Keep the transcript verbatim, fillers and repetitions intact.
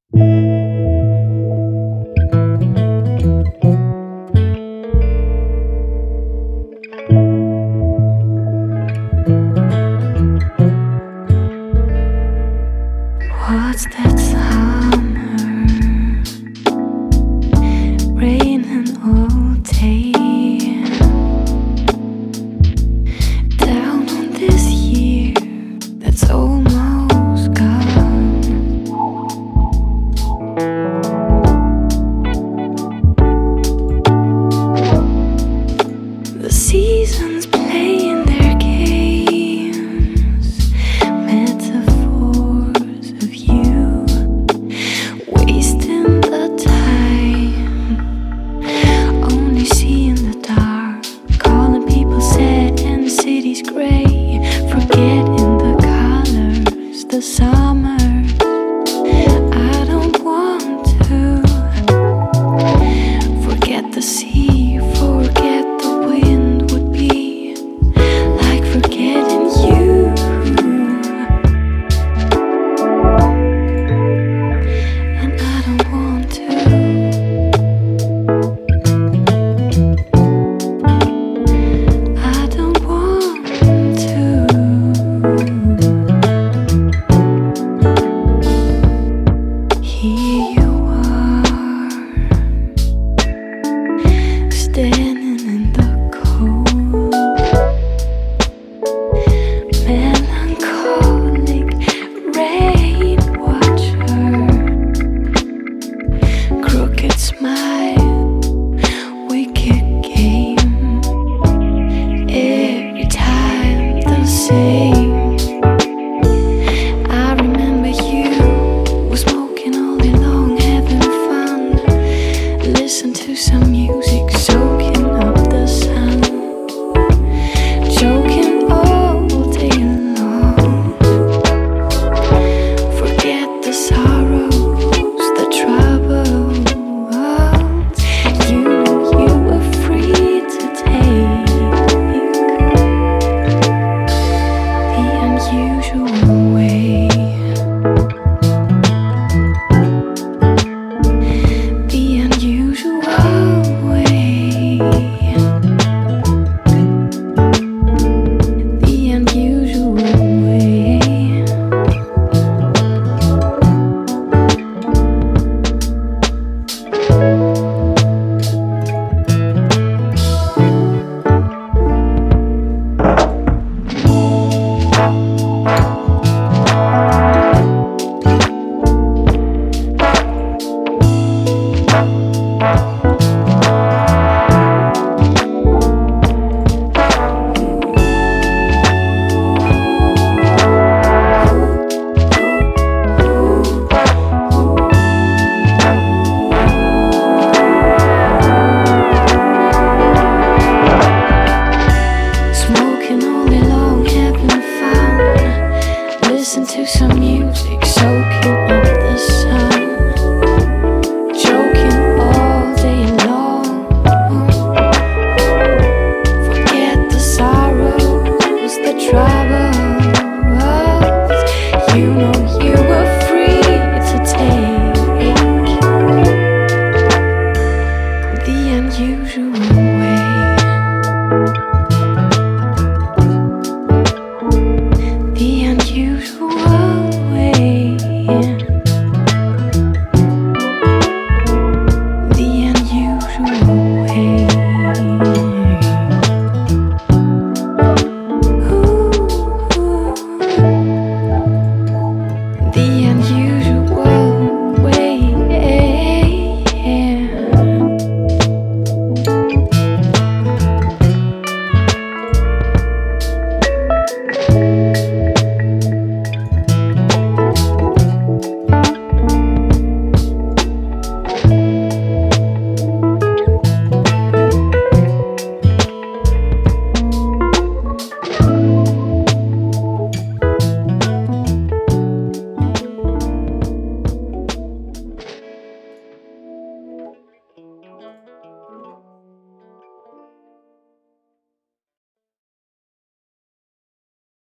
What's that summer raining all day down on this year that's almost gone? The seasons playing their games, metaphors of you, wasting the time, only seeing the dark, calling people sad and the city's grey, forgetting the colors, the summer. I don't want to forget the sea, forget the wind would be like forgetting you. And I don't want to. I don't want to. Here you are, standing in the cold, melancholic rain watcher, crooked smile, wicked game, every time the same. I remember you were smoking all day long, having fun, listen to some music, soaking up the sun, joking all day long. Forget the sorrows, the troubles. You know you were free to take the unusual way. The unusual way. The unusual way. Smoking all day long, having fun, listen to some music, soaking up the sun, joking all day long. Forget the sorrows, the troubles. You know you were free to take the unusual way. The unusual way. The unusual way. Ooh. The unusual